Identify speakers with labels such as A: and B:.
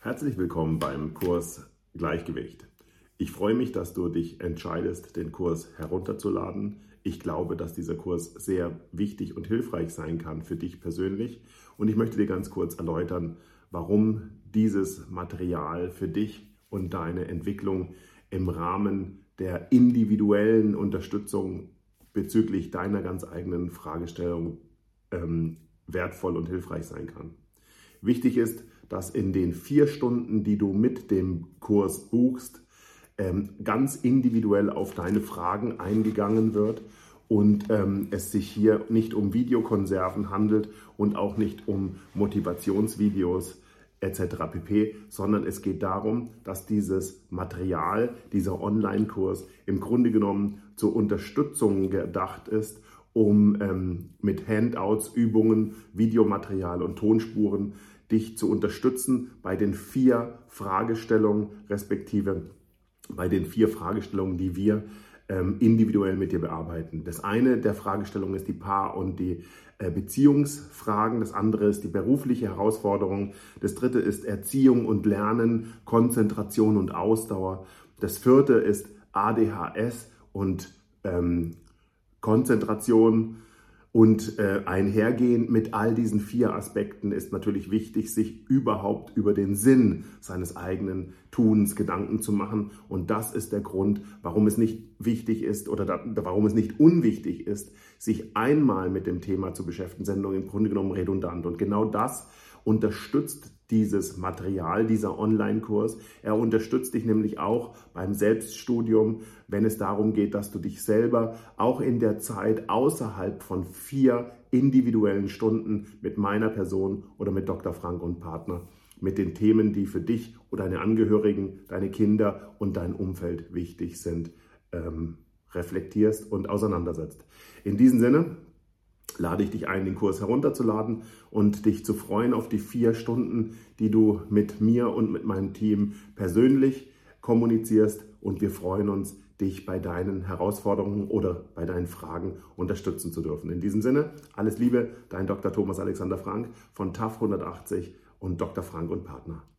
A: Herzlich willkommen beim Kurs Gleichgewicht. Ich freue mich, dass du dich entscheidest, den Kurs herunterzuladen. Ich glaube, dass dieser Kurs sehr wichtig und hilfreich sein kann für dich persönlich. Und ich möchte dir ganz kurz erläutern, warum dieses Material für dich und deine Entwicklung im Rahmen der individuellen Unterstützung bezüglich deiner ganz eigenen Fragestellung wertvoll und hilfreich sein kann. Wichtig ist, dass in den 4 Stunden, die du mit dem Kurs buchst, ganz individuell auf deine Fragen eingegangen wird und es sich hier nicht um Videokonserven handelt und auch nicht um Motivationsvideos etc. pp., sondern es geht darum, dass dieses Material, dieser Online-Kurs im Grunde genommen zur Unterstützung gedacht ist, um mit Handouts, Übungen, Videomaterial und Tonspuren dich zu unterstützen bei den 4 Fragestellungen, respektive bei den 4 Fragestellungen, die wir individuell mit dir bearbeiten. Das eine der Fragestellungen ist die Paar- und die Beziehungsfragen, das andere ist die berufliche Herausforderung, das dritte ist Erziehung und Lernen, Konzentration und Ausdauer, das vierte ist ADHS und Konzentration. Und einhergehend mit all diesen 4 Aspekten ist natürlich wichtig, sich überhaupt über den Sinn seines eigenen Tuns Gedanken zu machen. Und das ist der Grund, warum es nicht wichtig ist oder warum es nicht unwichtig ist, sich einmal mit dem Thema zu beschäftigen, sondern im Grunde genommen redundant. Und genau das unterstützt dieses Material, dieser Online-Kurs. Er unterstützt dich nämlich auch beim Selbststudium, wenn es darum geht, dass du dich selber auch in der Zeit außerhalb von 4 individuellen Stunden mit meiner Person oder mit Dr. Frank und Partner mit den Themen, die für dich oder deine Angehörigen, deine Kinder und dein Umfeld wichtig sind, reflektierst und auseinandersetzt. In diesem Sinne lade ich dich ein, den Kurs herunterzuladen und dich zu freuen auf die 4 Stunden, die du mit mir und mit meinem Team persönlich kommunizierst. Und wir freuen uns, dich bei deinen Herausforderungen oder bei deinen Fragen unterstützen zu dürfen. In diesem Sinne, alles Liebe, dein Dr. Thomas Alexander Frank von TAF 180 und Dr. Frank und Partner.